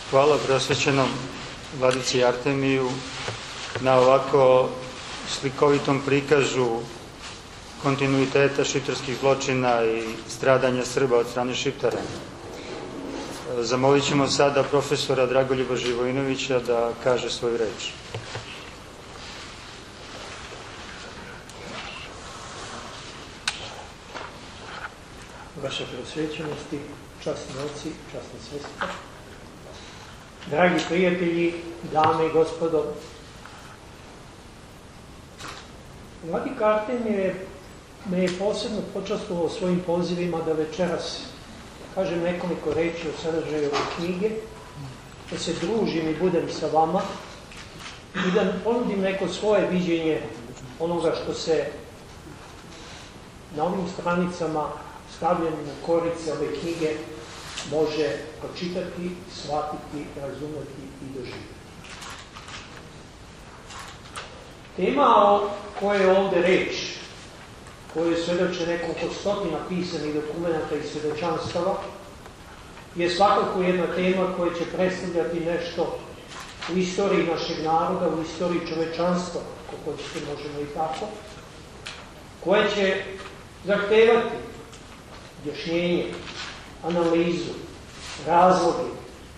Hvala preosvećenom vladici Artemiju na ovako slikovitom prikazu kontinuiteta šiptarskih zločina i stradanja Srba od strane Šiptara. Zamolit ćemo sada profesora Dragoljuba Živojinovića da kaže svoju reč. Vaša preosvećenosti, časni oci, časne sestre, dragi prijatelji, dame i gospodo, vladika Artemije me je posebno počastvovao svojim pozivima da večeras kažem nekoliko reči o sadržaju ove knjige, da se družim i budem sa vama i da ponudim neko svoje viđenje onoga što se na ovim stranicama stavljeni na korice ove knjige može pročitati, shvatiti, razumeti i doživjeti. Tema o kojoj je ovde reč, koju svedoče nekoliko stotina pisanih dokumenta i svedočanstava, je svakako jedna tema koja će predstavljati nešto u istoriji našeg naroda, u istoriji čovečanstva, ako hoćete možemo i tako, koja će zahtevati objašnjenje, analizu, razloge,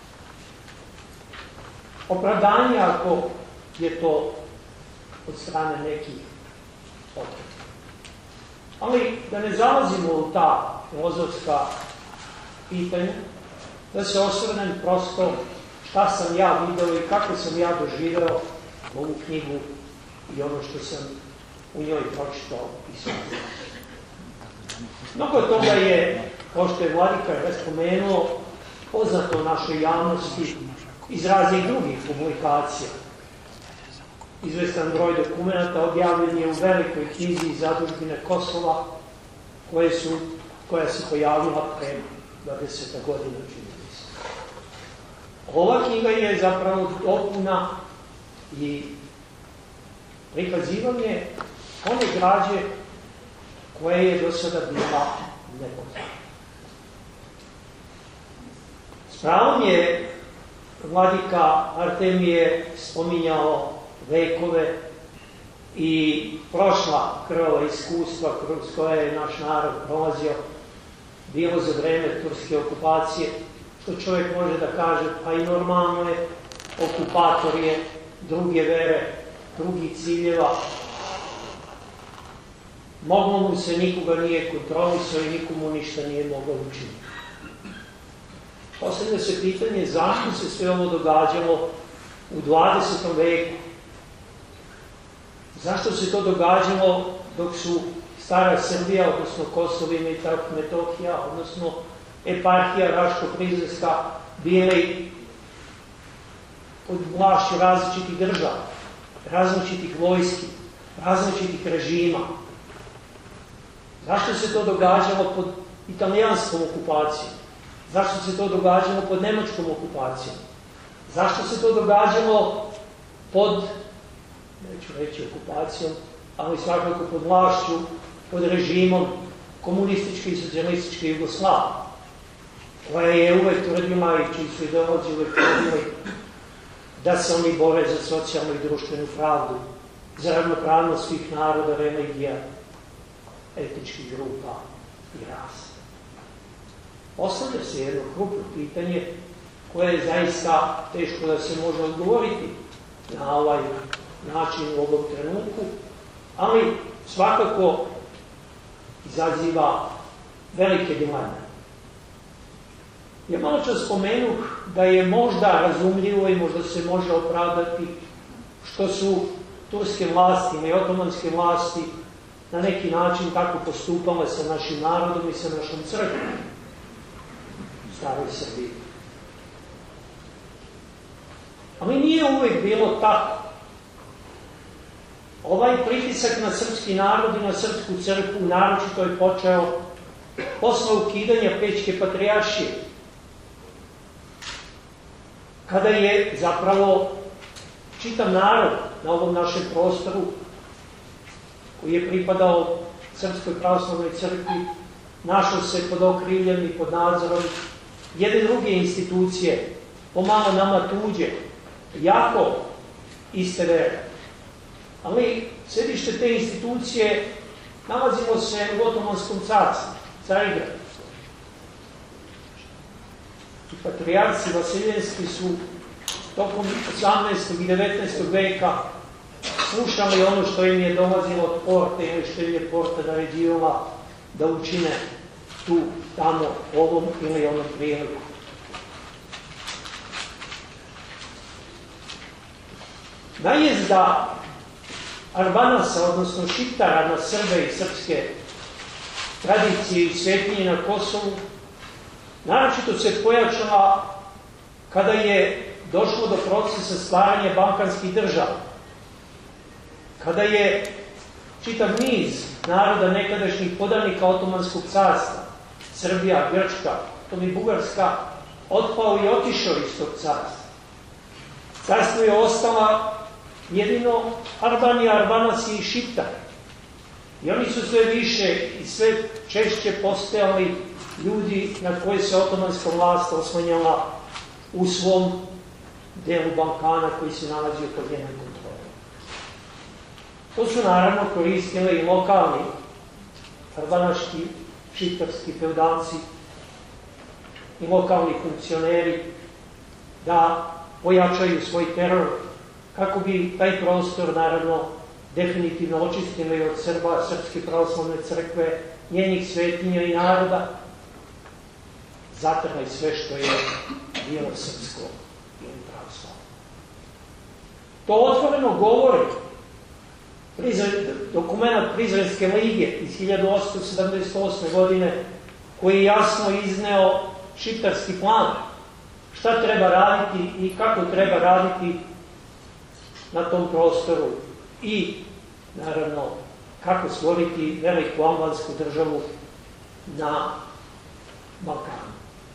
opravdanje ako je to od strane nekih potreba. Ali da ne zalazimo u ta filozofska pitanja, da se osvrnem prosto šta sam ja video i kako sam ja doživeo ovu knjigu i ono što sam u njoj pročitao i shvatio. Mnogo toga je, kao što je vladika spomenuo, poznato našoj javnosti iz raznih drugih publikacija. Izvestan broj dokumenta objavljen je u velikoj knjizi Zadužbine Kosova, koja se pojavila pre 20 godina, čini se. Ova knjiga je zapravo dopuna i prikazivanje one građe koja je do sada bila nepoznata. S pravom je vladika Artemije spominjao vekove i prošla krvava iskustva kroz koje je naš narod prolazio, bilo za vreme turske okupacije, što čovjek može da kaže, pa i normalno je, okupator je druge vere, drugih ciljeva, moglo mu se nikoga nije kontrolisao i nikomu ništa nije moglo učiniti. Postavlja se pitanje zašto se sve ovo događalo u 20. veku. Zašto se to događalo dok su stara Srbija, odnosno Kosovo i Metohija, odnosno eparhija Raško-Prizrenska bili pod vlašću različitih država, različitih vojski, različitih režima. Zašto se to događalo pod italijanskom okupacijom? Zašto se to događalo pod nemačkom okupacijom? Zašto se to događalo pod, neću reći okupacijom, ali svakako pod vlašću, pod režimom komunističke i socijalističke Jugoslavije, koja je uvek tvrdila i čiji su ideolozi uvek tvrdili da se oni bore za socijalnu i društvenu pravdu, za ravnopravnost svih naroda, religija, etničkih grupa i rasa. Postavlja se jedno krupno pitanje koje je zaista teško da se može odgovoriti na ovaj način u ovom trenutku, ali svakako izaziva velike dileme. Ja malo čas spomenuh da je možda razumljivo i možda se može opravdati što su turske vlasti i otomanske vlasti na neki način tako postupale sa našim narodom i sa našom crkvom u staroj Srbiji. Ali nije uvek bilo tako. Ovaj pritisak na srpski narod i na srpsku crkvu naročito je počeo posle ukidanja Pećke patrijaršije, kada je zapravo čitav narod na ovom našem prostoru koji je pripadao Srpskoj pravoslavnoj crkvi našao se pod okriljem i pod nadzorom jedne druge institucije pomalo nama tuđe, jako iste vere. Ali središte te institucije nalazimo se u Otomanskom carstvu, Carigradu. I patrijarci vasiljenski su tokom 18. i 19. veka slušali ono što im je dolazilo od porte ili što im je porta naređivala da učine tu, tamo, ovom ili onom priliku. Najezda Arbanasa, odnosno Šiptara na Srbe i srpske tradicije i svetinje na Kosovu, naročito se pojačala kada je došlo do procesa stvaranja balkanskih država. Kada je čitav niz naroda nekadašnjih podanika Otomanskog carstva, Srbija, Grčka, potom i Bugarska, otpao i otišao iz tog carstva. Carstvo je ostala jedino Arbanija, Arbanasi i Šiptari. I oni su sve više i sve češće postojali ljudi na koje se otomanska vlast oslanjala u svom delu Balkana koji se nalazio pod njenom kontrolom. To su naravno koristili i lokalni arbanaški, šiptarski feudalci i lokalni funkcioneri da pojačaju svoj teror kako bi taj prostor naravno definitivno očistili od Srba, Srpske pravoslavne crkve, njenih svetinja i naroda, zatrpaj sve što je bilo srpsko ili pravoslavno. To otvoreno govori dokument Prizrenske lige iz 1878. godine koji je jasno izneo šiptarski plan šta treba raditi i kako treba raditi na tom prostoru i naravno kako stvoriti veliku albansku državu na Balkanu.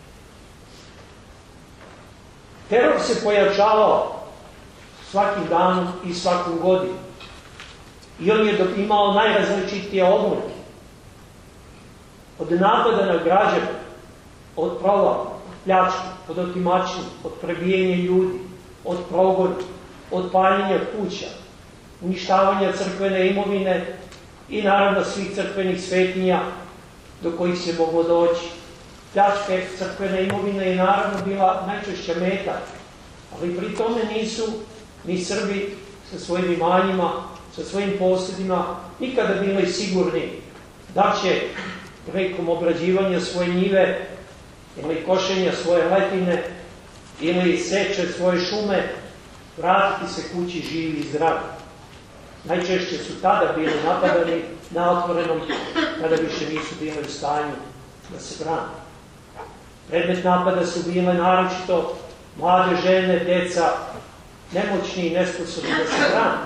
Teror se pojačavao svakim danom i svakom godinom. I on je imao najrazličitije oblike. Od napada na građane, od provala, od pljačke, od otimačine, od prebijenja ljudi, od progona, od paljenja kuća, uništavanja crkvene imovine i naravno svih crkvenih svetinja do kojih se moglo doći. Pljačke crkvene imovine je naravno bila najčešća meta, ali pri tome nisu ni Srbi sa svojim imanjima, sa svojim posjedima nikada bili sigurni da će prilikom obrađivanja svoje njive ili košenja svoje letine ili seče svoje šume vratiti se kući živi i zdravi. Najčešće su tada bili napadani na otvorenom kada više nisu bili u stanju da se brane. Predmet napada su bile naročito mlade žene, deca, nemoćni i nesposobni da se brane.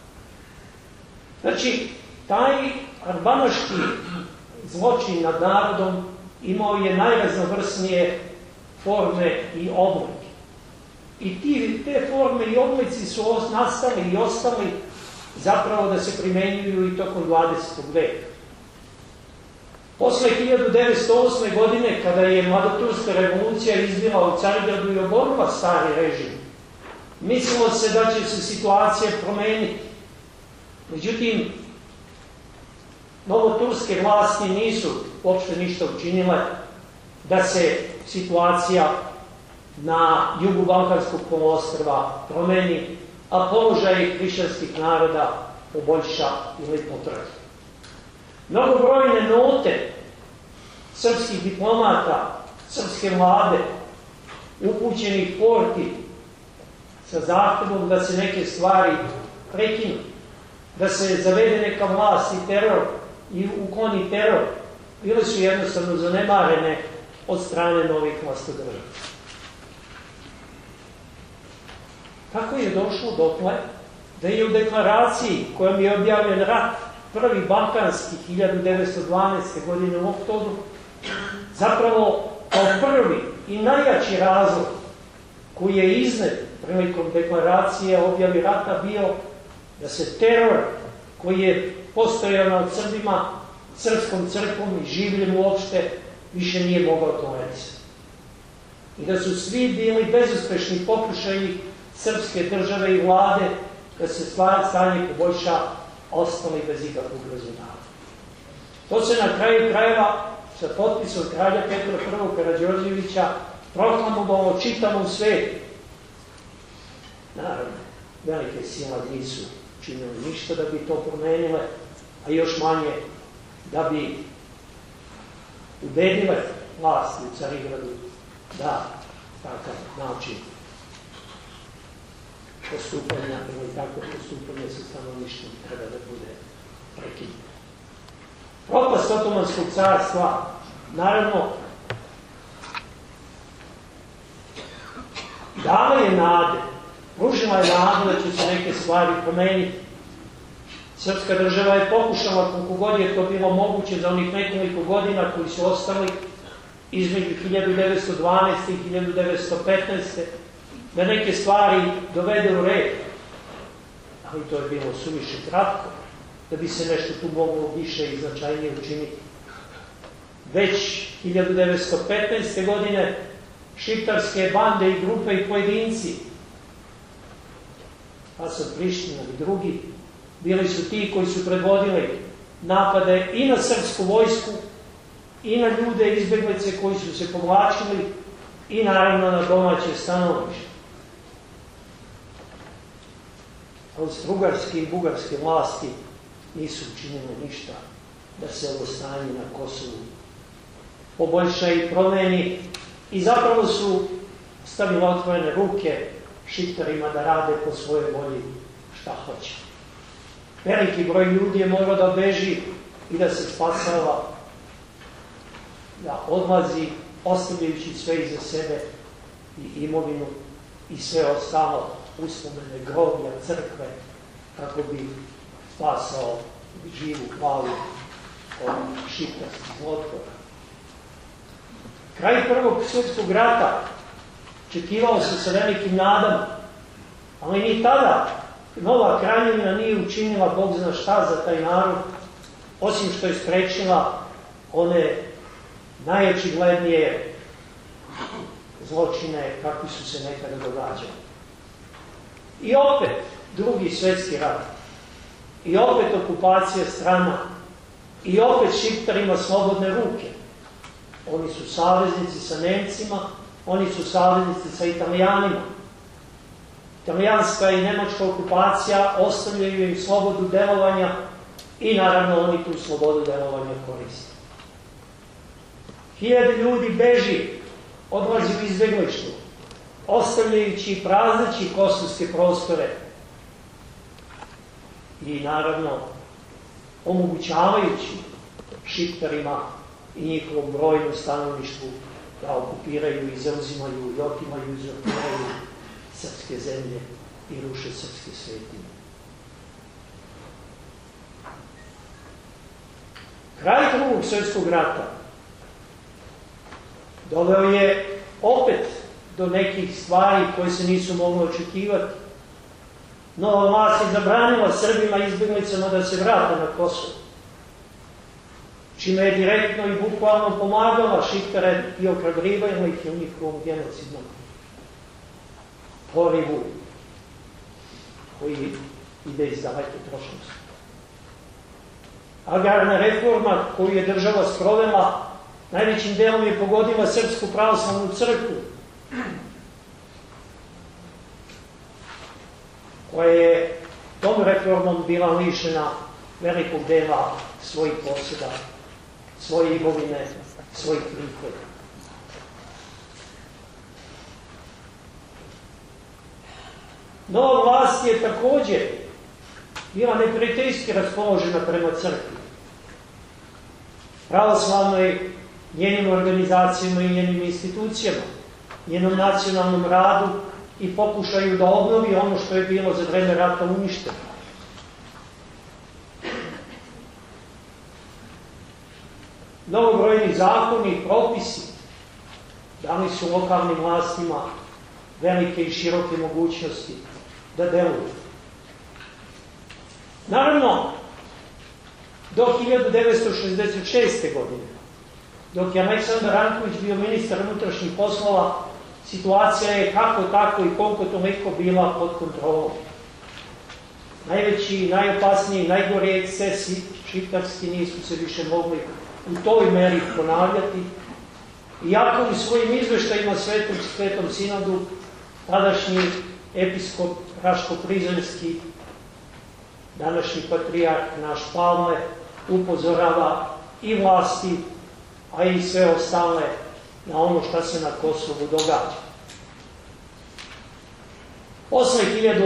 Znači, taj arbanaški zločin nad narodom imao je najraznovrsnije forme i oblike. I te forme i oblici su nastali i ostali zapravo da se primenjuju i tokom 20. veka. Posle 1908. godine, kada je mladoturska revolucija izbila u Carigradu i oborila stari režim, mislilo se da će se situacija promeniti. Međutim, novoturske vlasti nisu uopšte ništa učinile da se situacija na jugu Balkanskog poluostrva promeni, a položaj hrišćanskih naroda poboljša ili potraži. Mnogobrojne note srpskih diplomata, srpske vlade, upućenih porti sa zahtevom da se neke stvari prekinu, da se zavede neka vlast i teror i ukloni teror, bile su jednostavno zanemarene od strane novih vlastodržava. Kako je došlo dotle da je u deklaraciji kojom je objavljen rat prvi balkanski 1912. godine u oktobru zapravo kao prvi i najjači razlog koji je iznet prilikom deklaracije objavi rata bio da se teror koji je postojao nad Srbima, srpskom crkvom i življem uopšte više nije mogao tolerisati. i da su svi bili bezuspešni pokušaji srpske države i vlade da se stanje poboljša, ostali bez ikakvog rezultata. To se na kraju krajeva sa potpisom kralja Petra I. Karađorđevića proklamovalo čitavom svetu. Naravno, velike sile nisu činili ništa da bi to promenile, a još manje da bi ubedile vlasti u Carigradu da takav način postupanja ili tako postupanje sa stanovništvom treba da bude prekinuto. Propast Otomanskog carstva, naravno, dala je nade, pružila je nade da će se neke stvari promeniti. Srpska država je pokušala, koliko god je to bilo moguće, za onih nekoliko godina koji su ostali između 1912. i 1915. da neke stvari dovede u red. Ali to je bilo suviše kratko, da bi se nešto tu moglo više i značajnije učiniti. Već 1915. godine šiptarske bande i grupe i pojedinci, pa sad Priština i drugi, bili su ti koji su predvodili napade i na srpsku vojsku, i na ljude izbeglice koji su se povlačili, i naravno na domaće stanovništvo. Austrougarske i bugarske vlasti nisu učinile ništa da se ovo stanje na Kosovu poboljša i promeni, i zapravo su stavili otvorene ruke šiptarima da rade po svojoj volji šta hoće. Veliki broj ljudi je morao da beži i da se spasava, da odlazi, ostavljajući sve iza sebe i imovinu i sve ostalo, uspomene, groblja, crkve, kako bi spasao živu glavu od šiptarskih zlotvora. Kraj Prvog svjetskog rata očekivao se sa velikim nadama, ali ni tada Nova kraljevina nije učinila Bog zna šta za taj narod, osim što je sprečila one najočiglednije zločine kakvi su se nekada događali. I opet Drugi svjetski rat, i opet okupacija strana, i opet šiptarima slobodne ruke. Oni su saveznici sa Nemcima, oni su saveznici sa Italijanima. Italijanska i nemačka okupacija ostavljaju im slobodu delovanja i naravno oni tu slobodu delovanja koriste. Hiljade ljudi beži, odlazi u izbeglištvo, ostavljajući i prazneći kosovske prostore i naravno omogućavajući šiptarima i njihovom brojnom stanovništvu da okupiraju i zauzimaju i otimaju i uzurpiraju srpske zemlje i ruše srpske svetinje. Kraj Drugog svjetskog rata doveo je opet do nekih stvari koje se nisu mogle očekivati. Nova vlast je zabranila Srbima i izbjeglicama da se vrate na Kosovo, čime je direktno i bukvalno pomagala šiptare i ohrabrivala ih u njihovom genocidnom porivu koji ide iz daleke prošlosti. Agrarna reforma koju je država sprovela najvećim delom je pogodila Srpsku pravoslavnu crkvu, koja je tom reformom bila lišena velikog dela svojih posjeda, svoje imovine, svojih prihoda. Nova vlast je također bila neprijateljski raspoložena prema crkvi, pravoslavnoj, njenim organizacijama i njenim institucijama, njenom nacionalnom radu i pokušaju da obnovi ono što je bilo za vreme rata uništeno. Mnogobrojni zakoni i propisi dali su lokalnim vlastima velike i široke mogućnosti da deluju. Naravno, do 1966. godine, dok je Aleksandar Ranković bio ministar unutrašnjih poslova, situacija je kako tako i koliko toliko bila pod kontrolom. Najveći, najopasniji, najgori ekscesi šiptarski nisu se više mogli u toj meri ponavljati. Iako u svojim izveštajima Svetom sinodu tadašnji episkop Raško-Prizrenski, današnji patrijarh naš Palme, upozorava i vlasti, a i sve ostale na ono šta se na Kosovu događa. Posle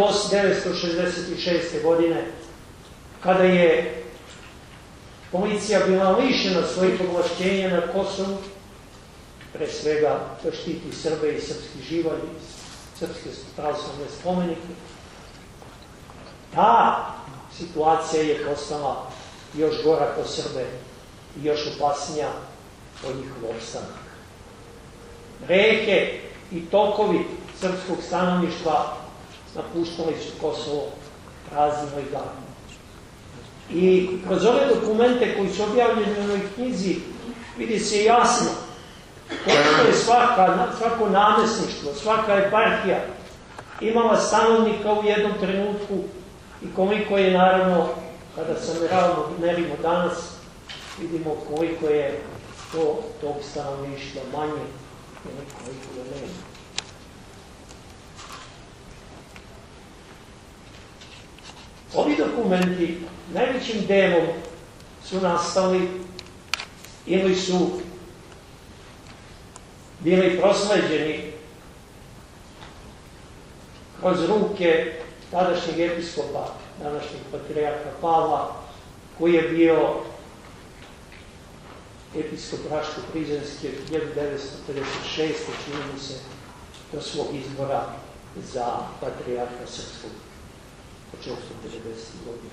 1966. godine, kada je policija bila lišena svojih ovlašćenja na Kosovu, pre svega da štiti Srbe i srpski živalj, srpske pravoslavne spomenike, ta situacija je postala još gora po Srbe i još opasnija po njihov opstanak. Reke i tokovi srpskog stanovništva napuštali su Kosovo praznino i gadno. I kroz ove dokumente koji su objavljeni u ovoj knjizi vidi se jasno koliko je svako namesništvo, svaka eparhija imala stanovnika u jednom trenutku i koliko je, naravno, kada se merimo danas, vidimo koliko je tog stanovništva manje ili koliko ga nema. Ovi dokumenti najvećim delom su nastali ili su bili prosleđeni kroz ruke tadašnjeg episkopa, današnjeg patrijarha Pavla, koji je bio episkop Raško-Prizrenske 1956. čini mi se do svog izbora za patrijarha srpskog početkom 90. godina.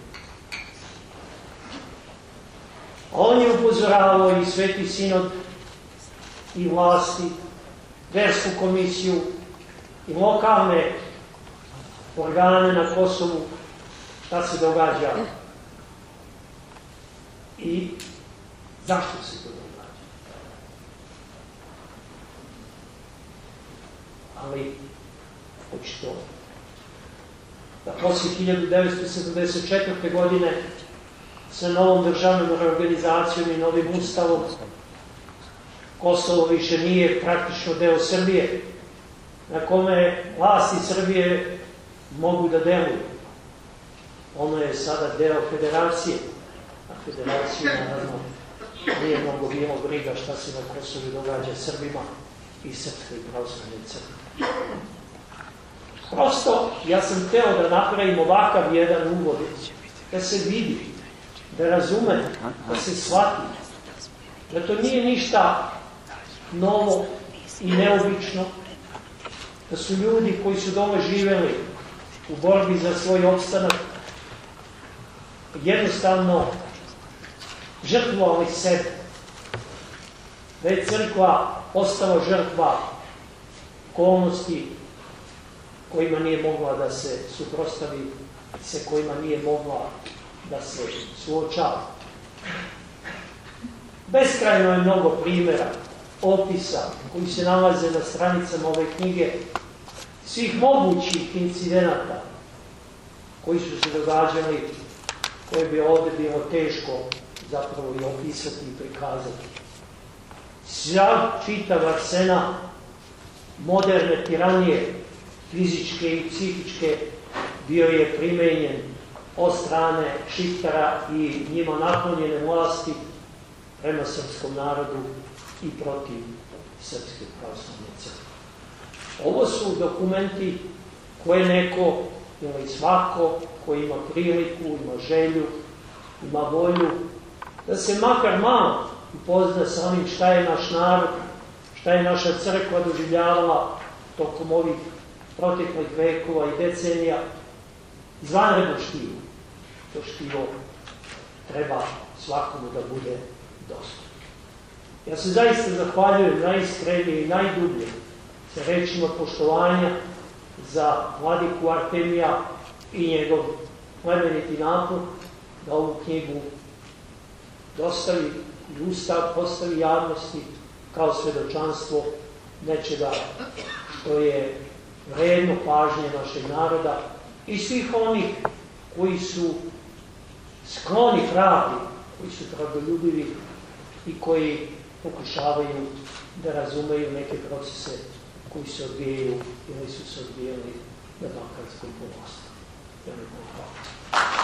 On je upozoravao i Sveti sinod i vlasti, versku komisiju i lokalne organe na Kosovu šta se događa i zašto se to događa. Ali očito da posle 1974. godine sa novom državnom organizacijom i novim ustavom Kosovo više nije praktično deo Srbije, na kome vlasti Srbije mogu da deluju. Ono je sada deo federacije, a federaciju, naravno, nije mnogo bilo briga šta se na Kosovu događa Srbima i Srpskoj pravoslavnoj crkvi. Prosto, ja sam hteo da napravim ovakav jedan uvod, da se vidi, da razume, da se shvati, da to nije ništa novo i neobično, da su ljudi koji su dole živeli u borbi za svoj opstanak jednostavno žrtvovali sebe, da je crkva postala žrtva okolnosti kojima nije mogla da se suprotstavi, sa kojima nije mogla da se suočava. Beskrajno je mnogo primjera, opisa koji se nalaze na stranicama ove knjige, svih mogućih incidenata koji su se događali, koje bi ovdje bilo teško zapravo i opisati i prikazati. Čitav arsenal moderne tiranije, fizičke i psihičke, bio je primenjen od strane Šiptara i njima naklonjene vlasti prema srpskom narodu i protiv Srpske pravoslavne crkve. Ovo su dokumenti koje neko ili svako koji ima priliku, ima želju, ima volju, da se makar malo upozna sa onim šta je naš narod, šta je naša crkva doživljavala tokom ovih proteklih vekova i decenija, izvanredno štivo. To štivo treba svakomu da bude dostupno. Ja se zaista zahvaljujem najiskrenije i najdublje sa rečima poštovanja za vladiku Artemija i njegov plemeniti napor da ovu knjigu dostavi i postavi javnosti kao svedočanstvo nečega što je vredno pažnje našeg naroda i svih onih koji su skloni pravdi, koji su pravdoljubivi i koji pokušavaju da razumeju neke procese koji se odvijaju ili su se odvijali na Balkanskom poluostrvu. Veliko hvala.